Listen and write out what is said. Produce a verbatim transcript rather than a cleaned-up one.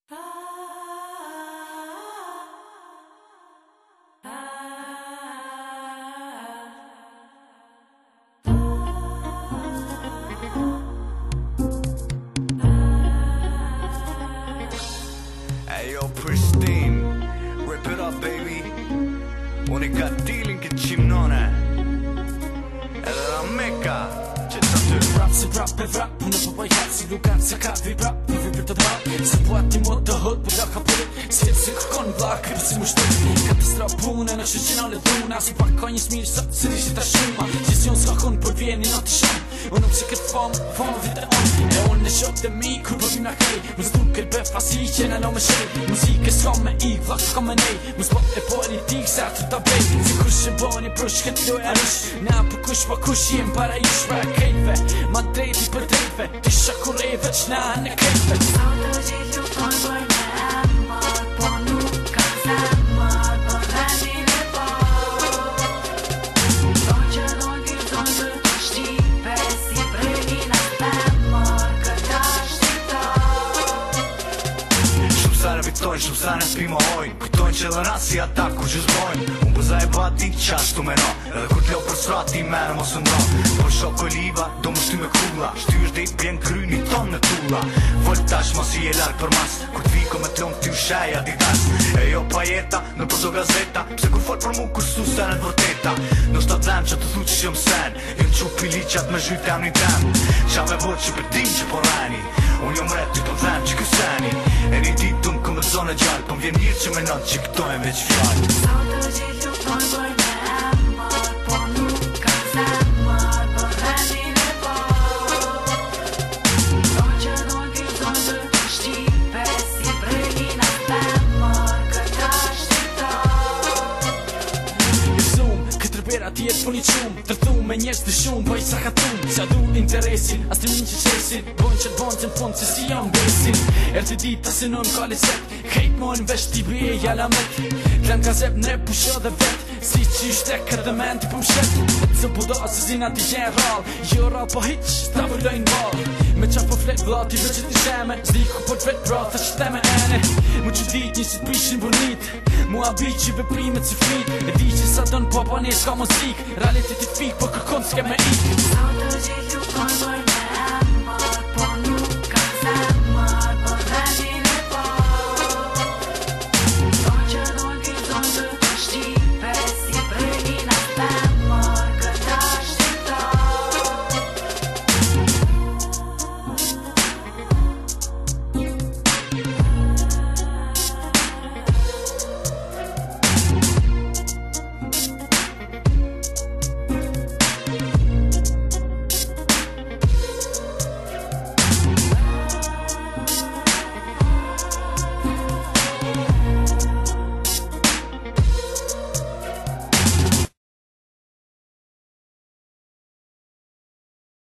Ayo Pristine, rip it up baby. Unë ka dealing këtë qimnone edhe da meka që të të Rap si rap e vrap, unë po bëj hap si lukan se ka vi prap, në vibër të drap se po ati mod të hët, po da ka përrit si e si kërkon vla, krypë si më shtët katastrof pune në shëqinale dhuna si pak ka një smirë sot, si rishti ta shuma që si unë s'ka kun për vjeni në të shumë unë më që këtë famë, famë vite on e unë në shok të mi, kur për vina kej më zdu kërë bef fasi që në lo me shej muzike s'ka me ik, vlak s'ka me nej më zbo e politik se atë të bej si kush që boni prush këtë do e rush na për kush pa kush jem para ish pra kejve ma drejti për drejtve ti shakureve që na në kejve Auto gjithu për për me emër po nuk ka zemër për vendin e por Don që don kërton të të shqipe si bregin a femër këta shqitor Shumë sare vitojnë, shumë sare s'pimojnë Kujtojnë që dhe nasi ata kur që zbojnë Unë bëza e bati qashtu me no Edhe kur t'lo për srati merë mos ndro Po shok oliva, do më shty me krulla Shty është dhejt bjen kryni ton në tulla Vol tash mos i e larkë për mas Kur t'viko me t'lon t'ju shaj adidas E jo pajeta, në përdo gazeta Pse kur fol për mu kur su senet vërteta Në shta dhem që të thu që shëm sen Jën që piliqat me zhyt e një tem Qa me vot që për din që po rani Unë jo mret ty po dhem që këseni E një dit unë këmë zone gjallë Po m'vjen mirë që me not që këto e veç fjallë Auto gjithu për për me emër po nuk ka zemër për vendin e por Don që don kërton të të shqipe si bregin a femër këta shqitor Zoom, këtë rëbera tjetë për një qumë Tërthum me njerës të shumë, bëj sa ka tumë Qa du interesin, as të minë që qesin Bojnë që të bojnë që në fund që si jam besin Erë të dita se në më kalli set Hejt mojnë vesh t'i bje jala met Klan ka zep në rep pusho dhe vet Si që ishte këtë men t'i pëmshet Zë budo se zina t'i gjenë rral Jo rral po hiq, t'a vëllojnë bal Me qa po flet vlati vë që t'i sheme Zdi ku po t'vet bra, tha që teme ene Mu që dit një si t'pishin burnit Mu abi që veprimet si flit E di që sa dën papa ne s'ka muzik Realitet i fik po kërkon s'ke me ik Auto gjithu për për